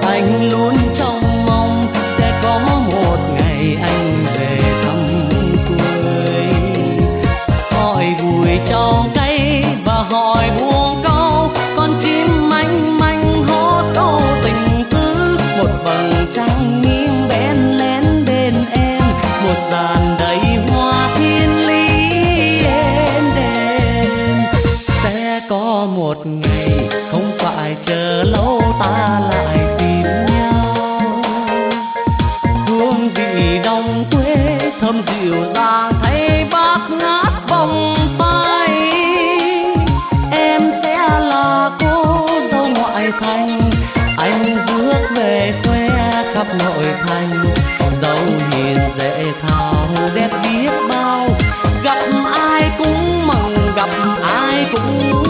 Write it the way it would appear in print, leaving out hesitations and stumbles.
anh luôn trong mong sẽ có một ngày anh về thăm quê. Hỏi vui trao cay và hỏi buông câu, con chim manh manh hót câu tình cứ. Một vầng trăng nghiêng bén lén bên em, một dàn đầy hoa thiên lý êm đềm. Sẽ có một ngày không phải chờ lâu ta lại tìm nhau. Hương vị đồng quê thơm dịu dàng thay bát ngát vòng tay. Em sẽ là cô dâu ngoại thành, anh rước về khoe khắp nội thành. Dâu hiền dễ thao đẹp biết bao, gặp ai cũng mừng gặp ai cũng